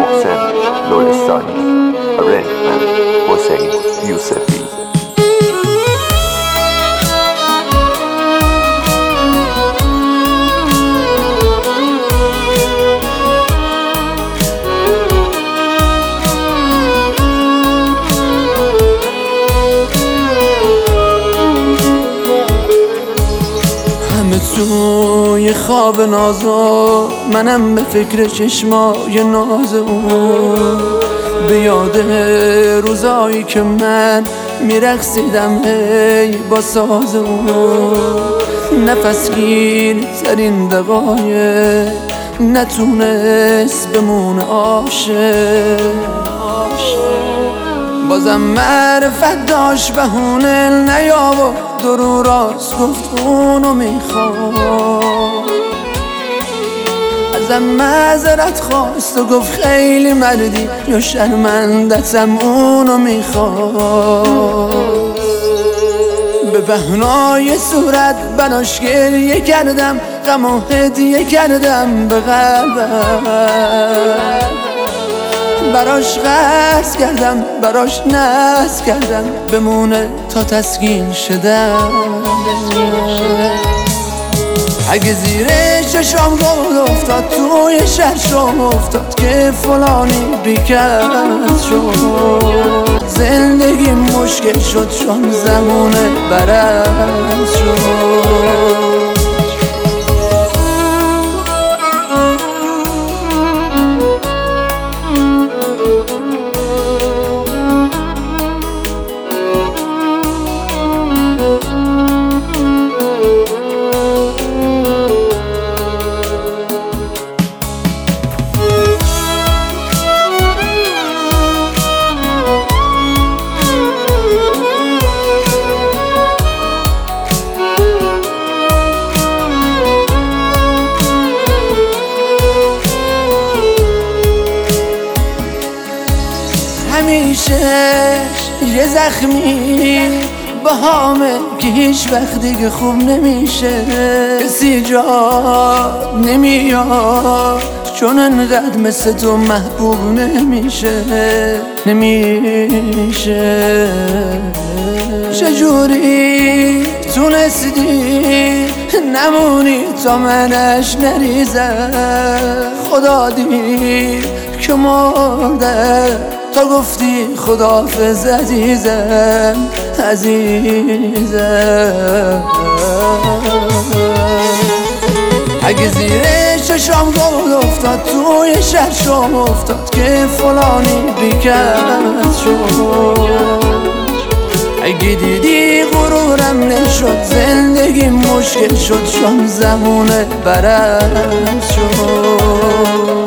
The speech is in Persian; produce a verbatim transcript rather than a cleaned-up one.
محسن لرستانی. Arrangement حسین یوسفی. توی خواب نازو منم به فکر چشمای ناز اون، به یاد روزایی که من میرقصیدم ای با ساز اون. نفس گیر ترین دقایق نتونست بمونه عاشق، بازم معرفت داشت بهونه نیاورد درو راست گفت اونو میخواد. ازم معذرت خواست و گفت خیلی مردی یا شرمندتم اونو میخواد. به بهنای صورت براش گریه کردم، غم و هدیه کردم به قلبم، براش قصد کردم براش ناز کردم بمونه تا تسکین شدم. اگه زیر چشام گل افتاد توی شرشم افتاد که فلانی بیکس شد، زندگی مشکل شد چون زمونه برس شد. همیشه یه زخمی با همه که هیچ وقت دیگه خوب نمیشه، کسی جا نمیاد چون انقدر مثل تو محبوب نمیشه نمیشه. چجوری تونستی نمونی تا منش نریزم؟ خدا دید که مرده تا گفتی خداحافظ عزیزم عزیزم. اگه زیر چشام گل افتاد توی شرشم افتاد که فلانی بیکس شد، اگه دیدی غرورم نشد زندگی مشکل شد چون زمونه برس شد.